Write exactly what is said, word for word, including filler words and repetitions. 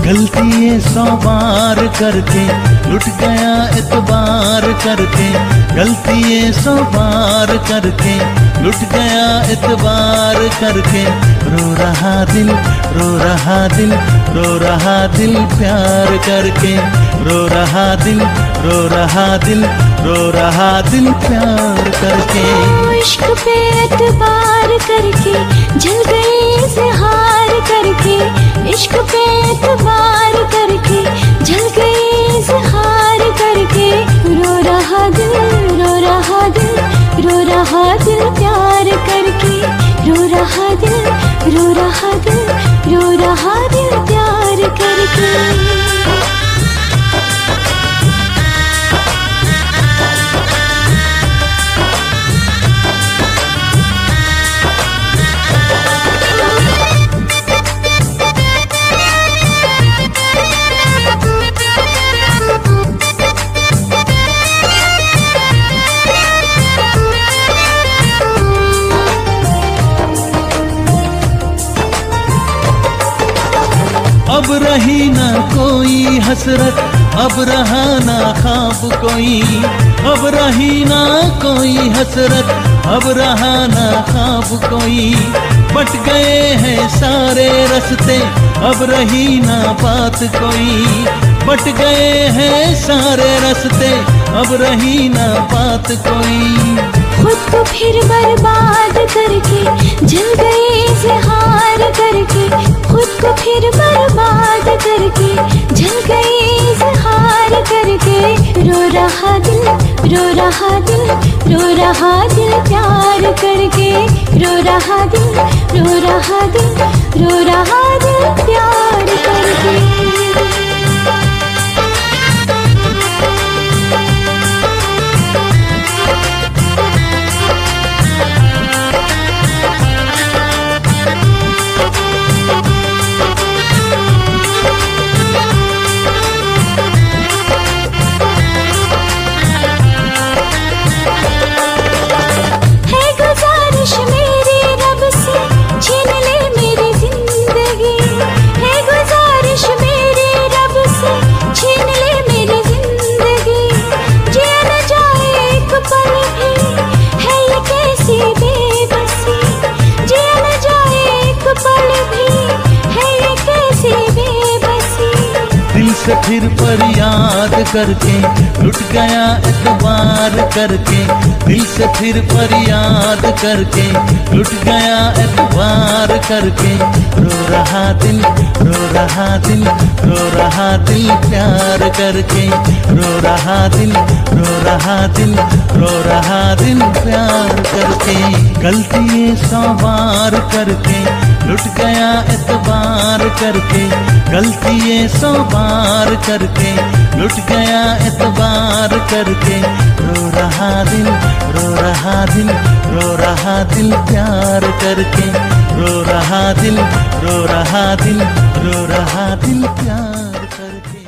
गलती सौ बार करके लुट गया एतबार करके, गलती सौ बार करके लुट गया एतबार करके। रो रहा दिल रो रहा दिल रो रहा दिल प्यार करके, रो रहा दिल रो रहा दिल रो रहा दिल प्यार करके। इश्क पे एतबार करके जल गए इज़हार करके, इश्क पे एतबार करके जल गए इज़हार करके। रो रहा दिल रो रहा दिल रो रहा दिल प्यार करके, रो रहा दिल रो रहा दिल रो रहा दिल प्यार करके। अब रही ना कोई हसरत, अब रहा ना ख्वाब कोई, अब रही ना कोई हसरत, अब रहा ना ख्वाब कोई। बट गए हैं सारे रास्ते, अब रही ना बात कोई, बट गए हैं सारे रास्ते, अब रही ना बात कोई। खुद को फिर बर्बाद करके जल गए इज़हार करके, खुद को फिर बर्बाद करके जल गए इज़हार करके। रो रहा दिल रो रहा दिल रो रहा दिल प्यार करके, रो रहा दिल रो रहा दिल रो रहा दिल प्यार करके। से फिर फरियाद करके लुट गया एतबार करके, दिल से फिर फरियाद करके लुट गया एतबार करके। रो रहा दिल रो रहा दिल रो रहा दिल प्यार करके, रो रहा दिल रो रहा दिल रो रहा दिल प्यार करके। गलती सौ बार करके लुट गया एतबार करके, गलती सौ बार करके लुट गया एतबार करके। रो रहा दिल रो रहा दिल रो रहा दिल प्यार करके, रो रहा दिल रो रहा दिल रो रहा दिल प्यार करके।